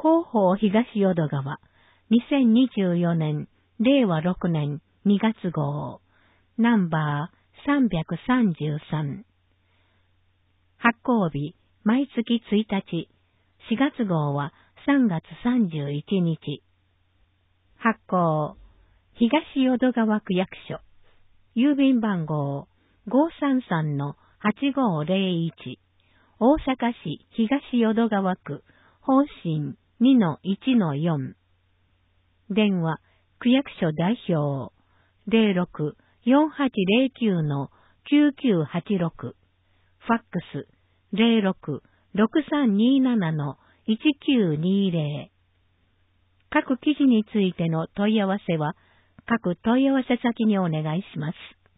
広報東淀川、2024年、令和6年2月号、ナンバー333。発行日、毎月1日、4月号は3月31日。発行、東淀川区役所、郵便番号533-8501、大阪市東淀川区、方針 2-1-4。電話、区役所代表、06-4809-9986。ファックス、06-6327-1920。各記事についての問い合わせは、各問い合わせ先にお願いします。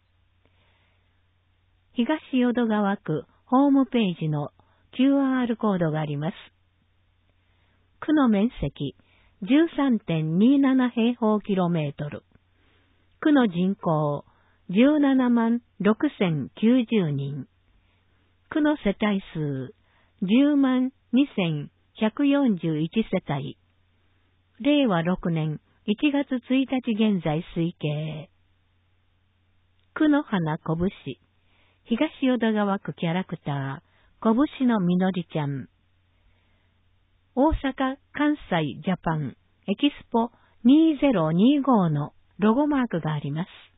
東淀川区ホームページの QR コードがあります。区の面積 13.27 平方キロメートル。区の人口17万6090人。区の世帯数10万2141世帯。令和6年1月1日現在推計。区の花こぶし。東淀川区キャラクター、こぶしのみのりちゃん。大阪・関西・ジャパンエキスポ2025のロゴマークがあります。